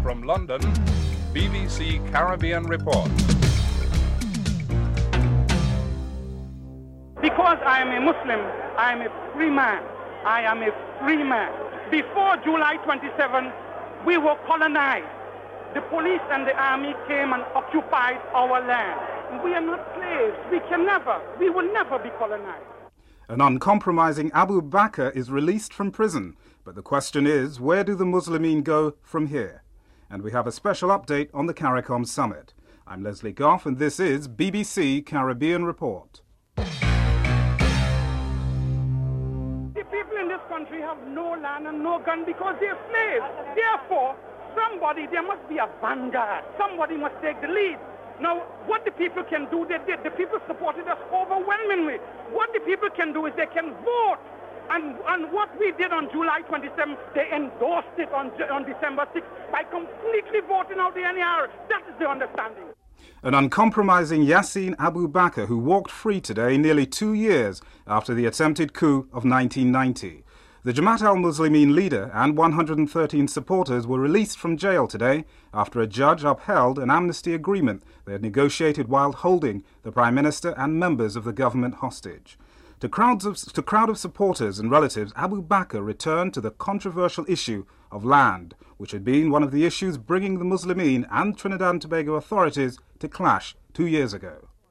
From London, BBC Caribbean Report. Because I am a Muslim, I am a free man. I am a free man. Before July 27, we were colonized. The police and the army came and occupied our land. We are not slaves. We will never be colonized. An uncompromising Abu Bakr is released from prison. But the question is, where do the Muslimeen go from here? And we have a special update on the CARICOM summit. I'm Leslie Goff, and this is BBC Caribbean Report. The people in this country have no land and no gun because they're slaves. Therefore, there must be a vanguard. Somebody must take the lead. Now, what the people can do, they did. The people supported us overwhelmingly. What the people can do is they can vote. And what we did on July 27th, they endorsed it on December 6th by completely voting out the NER. That is the understanding. An uncompromising Yassin Abu Bakr who walked free today nearly 2 years after the attempted coup of 1990. The Jamaat al-Muslimin leader and 113 supporters were released from jail today after a judge upheld an amnesty agreement they had negotiated while holding the Prime Minister and members of the government hostage. To crowd of supporters and relatives, Abu Bakr returned to the controversial issue of land, which had been one of the issues bringing the Muslimeen and Trinidad and Tobago authorities to clash 2 years ago.